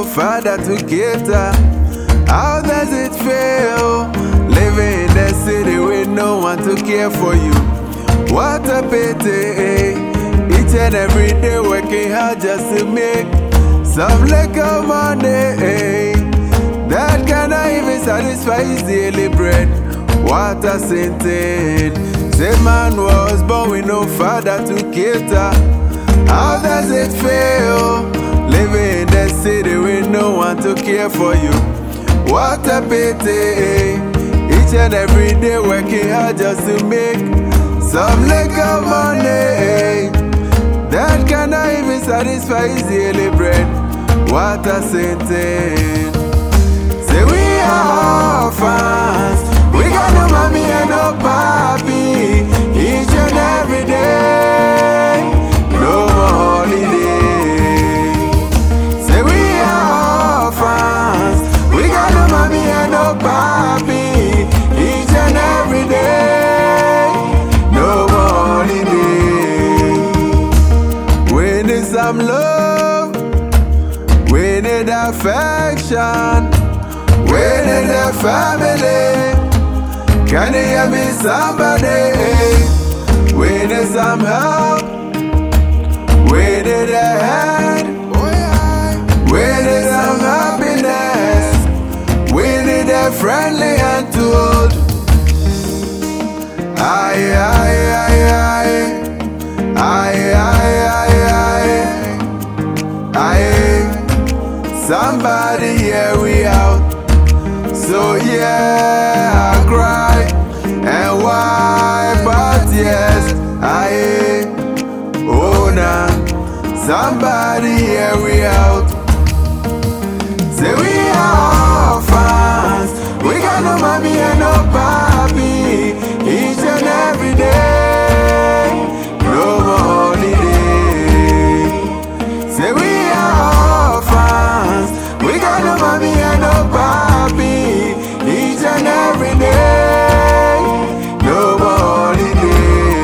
father to cater. How does it feel living in the city with no one to care for you? What a pity. Each and every day working hard just to make some little money that cannot even satisfy his daily bread. What a sentence. Say man was born with no father to cater. How does it feel living in the city with no one to care for you? What a pity. Each and every day working hard just to make some little money that cannot even satisfy his daily bread. What a sentence. Say we are orphans, we got no mommy and no papi. Each and every day, no more holiday. Say we are orphans, we got no mommy and no papi. Each and every day, no more holiday. We need some love, we need affection, we need a family. Can you hear me, somebody? We need some help, we need a hand, we need some happiness, we need a friendly hand to hold. Aye, aye, aye, aye, aye, aye, aye, aye. Somebody hear we out. So yeah, I cry and why, but yes, I oh nah. Somebody hear we out. Say we are orphans, we got no mommy and no papi. Each and every day, no more holiday. Say we are orphans, we got no mommy and no papi. Each and every day, no more holiday.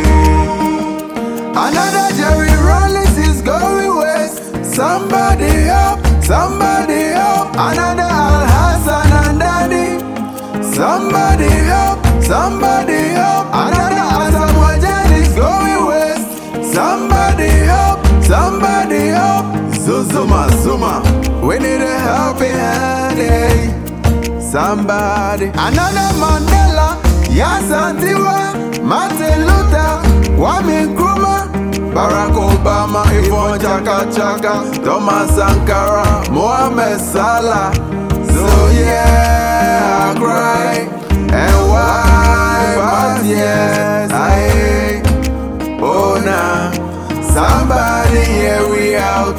Another Jerry Rollins is going west. Somebody help, somebody help. Another Al Hassan and Daddy. Somebody help, somebody help. Another Asamoah Gyan is going west. Somebody help, somebody help. Zuma, Zuma, we need a helping hand, eh? Somebody, another Mandela, Yasantiwa, Martin Luther, Kwame Nkrumah, Barack Obama, Yvonne Chaka Chaka, Thomas Sankara, Mohamed Salah. So yeah, I cry and why, but yes, I oh nah. Somebody hear we out.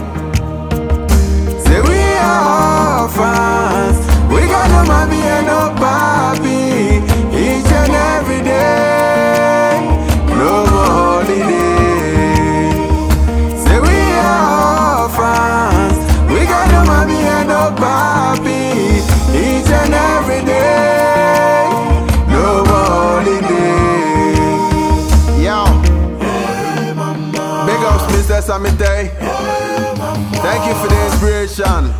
Say we are orphans, we got no mommy and no papi. Each and every day, no more holiday. Say we are orphans, we got no mommy and no papi. Each and every day, no more holiday. Yo, big ups Mr. Samite. Thank you for the inspiration.